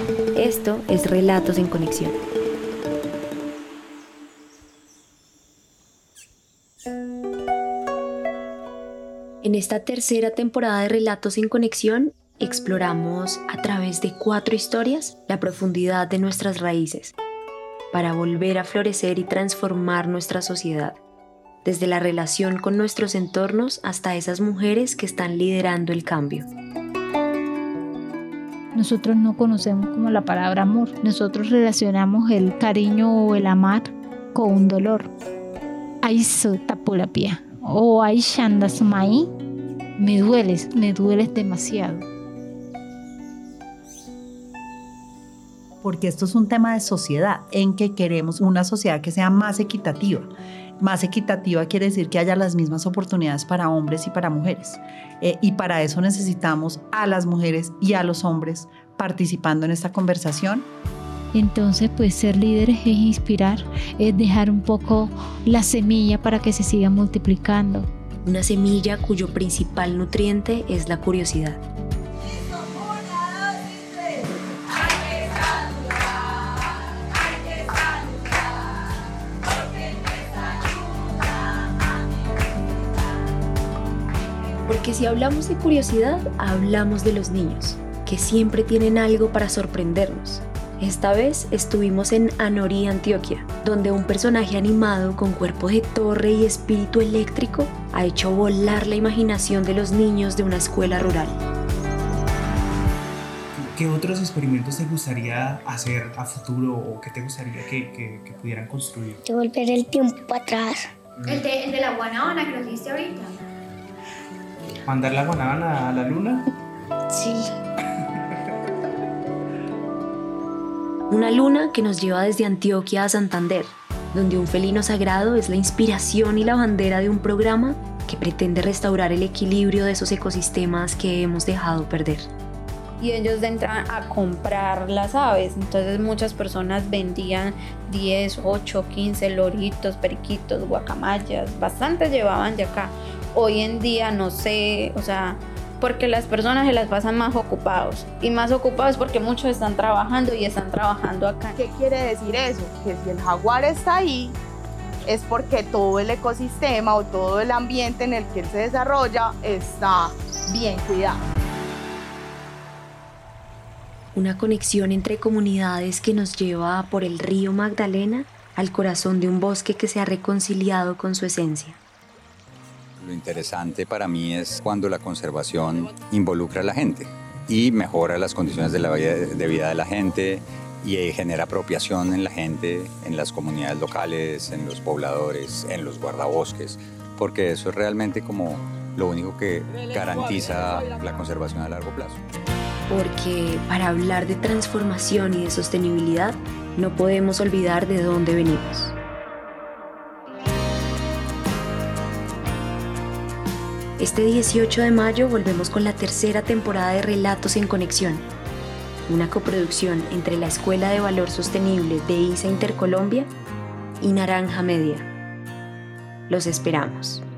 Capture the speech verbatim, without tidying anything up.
Esto es Relatos en Conexión. En esta tercera temporada de Relatos en Conexión, exploramos a través de cuatro historias la profundidad de nuestras raíces, para volver a florecer y transformar nuestra sociedad, desde la relación con nuestros entornos hasta esas mujeres que están liderando el cambio. Nosotros no conocemos como la palabra amor. Nosotros relacionamos el cariño o el amar con un dolor. Aiso tapulapia o aishanda sumai. Me dueles, me dueles demasiado. Porque esto es un tema de sociedad, en que queremos una sociedad que sea más equitativa. Más equitativa quiere decir que haya las mismas oportunidades para hombres y para mujeres. Eh, y para eso necesitamos a las mujeres y a los hombres participando en esta conversación. Entonces, pues ser líderes es inspirar, es dejar un poco la semilla para que se siga multiplicando. Una semilla cuyo principal nutriente es la curiosidad. Porque si hablamos de curiosidad, hablamos de los niños, que siempre tienen algo para sorprendernos. Esta vez estuvimos en Anorí, Antioquia, donde un personaje animado con cuerpo de torre y espíritu eléctrico ha hecho volar la imaginación de los niños de una escuela rural. ¿Qué otros experimentos te gustaría hacer a futuro o qué te gustaría que, que, que pudieran construir? Devolver el tiempo atrás. ¿El de, el de la guanábana que nos diste ahorita? ¿Mandar la guanábana a la luna? Sí. Una luna que nos lleva desde Antioquia a Santander, donde un felino sagrado es la inspiración y la bandera de un programa que pretende restaurar el equilibrio de esos ecosistemas que hemos dejado perder. Y ellos entran a comprar las aves, entonces muchas personas vendían diez, ocho, quince loritos, periquitos, guacamayas, bastantes llevaban de acá. Hoy en día no sé, o sea, porque las personas se las pasan más ocupados y más ocupados porque muchos están trabajando y están trabajando acá. ¿Qué quiere decir eso? Que si el jaguar está ahí es porque todo el ecosistema o todo el ambiente en el que él se desarrolla está bien cuidado. Una conexión entre comunidades que nos lleva por el río Magdalena al corazón de un bosque que se ha reconciliado con su esencia. Lo interesante para mí es cuando la conservación involucra a la gente y mejora las condiciones de, la vida, de vida de la gente y genera apropiación en la gente, en las comunidades locales, en los pobladores, en los guardabosques, porque eso es realmente como lo único que garantiza la conservación a largo plazo. Porque para hablar de transformación y de sostenibilidad, no podemos olvidar de dónde venimos. Este dieciocho de mayo volvemos con la tercera temporada de Relatos en Conexión, una coproducción entre la Escuela de Valor Sostenible de I S A Intercolombia y Naranja Media. Los esperamos.